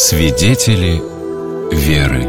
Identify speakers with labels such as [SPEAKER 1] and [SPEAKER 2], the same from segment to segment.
[SPEAKER 1] Свидетели веры.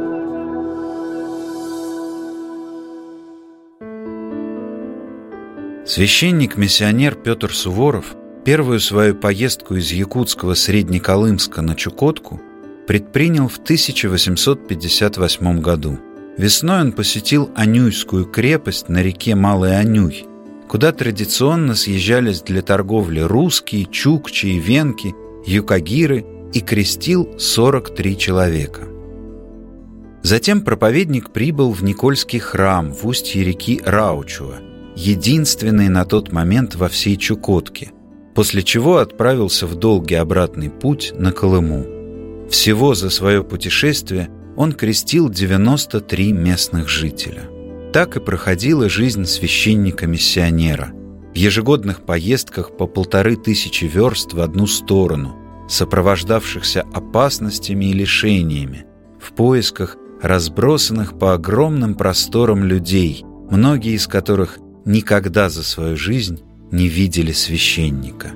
[SPEAKER 2] Священник-миссионер Петр Суворов первую свою поездку из якутского Среднеколымска на Чукотку предпринял в 1858 году. Весной он посетил Анюйскую крепость на реке Малый Анюй, куда традиционно съезжались для торговли русские, чукчи и венки, юкагиры, и крестил 43 человека. Затем проповедник прибыл в Никольский храм в устье реки Раучуа, единственный на тот момент во всей Чукотке, после чего отправился в долгий обратный путь на Колыму. Всего за свое путешествие он крестил 93 местных жителя. Так и проходила жизнь священника-миссионера в ежегодных поездках по 1500 верст в одну сторону, сопровождавшихся опасностями и лишениями, в поисках разбросанных по огромным просторам людей, многие из которых никогда за свою жизнь не видели священника.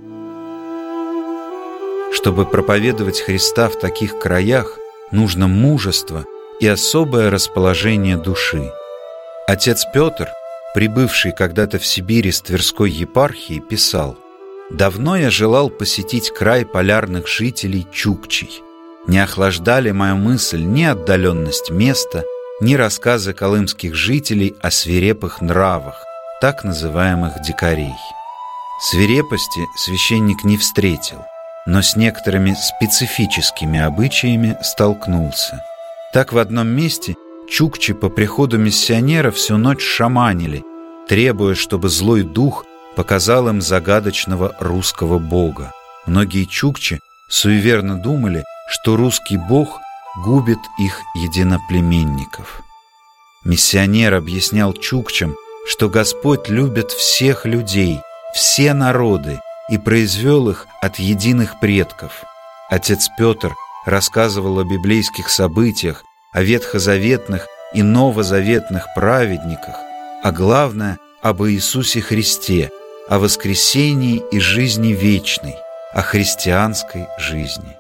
[SPEAKER 2] Чтобы проповедовать Христа в таких краях, нужно мужество и особое расположение души. Отец Петр, прибывший когда-то в Сибирь из Тверской епархии, писал: «Давно я желал посетить край полярных жителей чукчей. Не охлаждали мою мысль ни отдаленность места, ни рассказы колымских жителей о свирепых нравах, так называемых дикарей». Свирепости священник не встретил, но с некоторыми специфическими обычаями столкнулся. Так в одном месте чукчи по приходу миссионера всю ночь шаманили, требуя, чтобы злой дух показал им загадочного русского бога. Многие чукчи суеверно думали, что русский бог губит их единоплеменников. Миссионер объяснял чукчам, что Господь любит всех людей, все народы, и произвел их от единых предков. Отец Петр рассказывал о библейских событиях, о ветхозаветных и новозаветных праведниках, а главное – об Иисусе Христе, о воскресении и жизни вечной, о христианской жизни.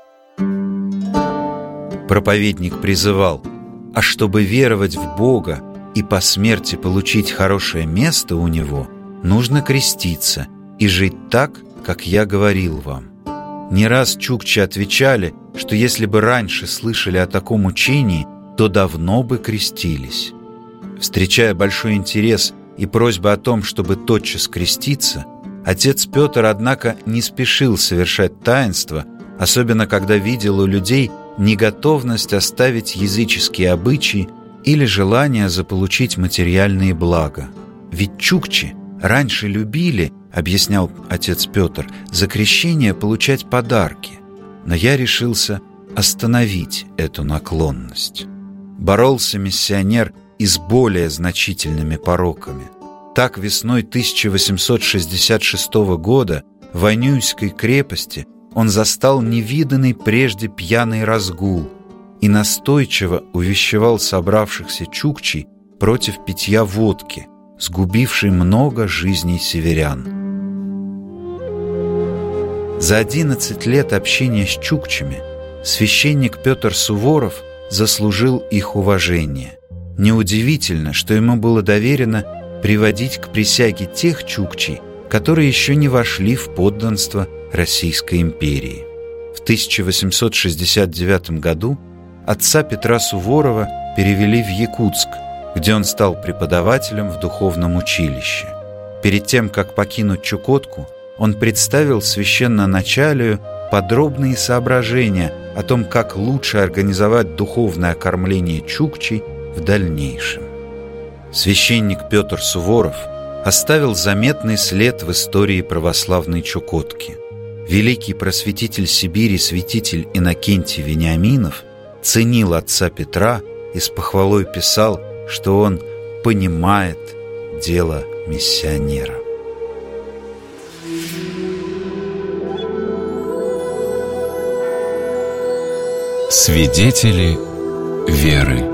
[SPEAKER 2] Проповедник призывал: а чтобы веровать в Бога и по смерти получить хорошее место у Него, нужно креститься и жить так, как я говорил вам. Не раз чукчи отвечали, что если бы раньше слышали о таком учении, то давно бы крестились. Встречая большой интерес и просьбы о том, чтобы тотчас креститься, отец Петр, однако, не спешил совершать таинство, особенно когда видел у людей неготовность оставить языческие обычаи или желание заполучить материальные блага. Ведь чукчи раньше любили, объяснял отец Петр, за крещение получать подарки, но я решился остановить эту наклонность. Боролся миссионер и с более значительными пороками. Так весной 1866 года в Анюйской крепости он застал невиданный прежде пьяный разгул и настойчиво увещевал собравшихся чукчей против питья водки, сгубившей много жизней северян. За 11 лет общения с чукчами священник Петр Суворов заслужил их уважение. Неудивительно, что ему было доверено приводить к присяге тех чукчей, которые еще не вошли в подданство Российской империи. В 1869 году отца Петра Суворова перевели в Якутск, где он стал преподавателем в духовном училище. Перед тем, как покинуть Чукотку, он представил священноначалию подробные соображения о том, как лучше организовать духовное кормление чукчей в дальнейшем. Священник Петр Суворов оставил заметный след в истории православной Чукотки. Великий просветитель Сибири святитель Иннокентий Вениаминов ценил отца Петра и с похвалой писал, что он понимает дело миссионера.
[SPEAKER 1] Свидетели веры.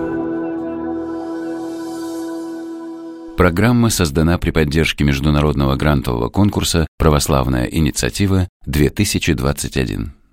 [SPEAKER 1] Программа создана при поддержке международного грантового конкурса «Православная инициатива-2021».